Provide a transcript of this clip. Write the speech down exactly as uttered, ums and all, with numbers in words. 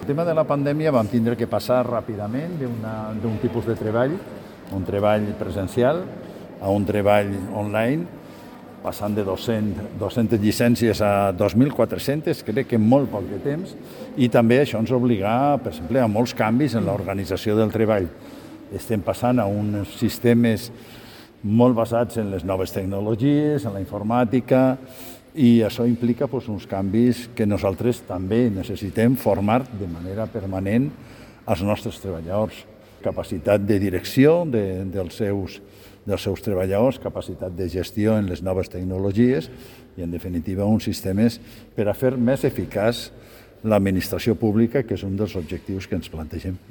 El tema de la pandèmia vam tindre que passar ràpidament d'un tipus de treball, un treball presencial, a un treball online, passant de dues-centes llicències a dos mil quatre-centes, crec que en molt poc de temps, i també això ens obliga, per exemple, a molts canvis en l'organització del treball. Estem passant a uns sistemes molt basats en les noves tecnologies, en la informàtica, i això implica doncs, uns canvis que nosaltres també necessitem formar de manera permanent als nostres treballadors. Capacitat de direcció de, dels, seus, dels seus treballadors, capacitat de gestió en les noves tecnologies i, en definitiva, uns sistemes per a fer més eficaç l'administració pública, que és un dels objectius que ens plantegem.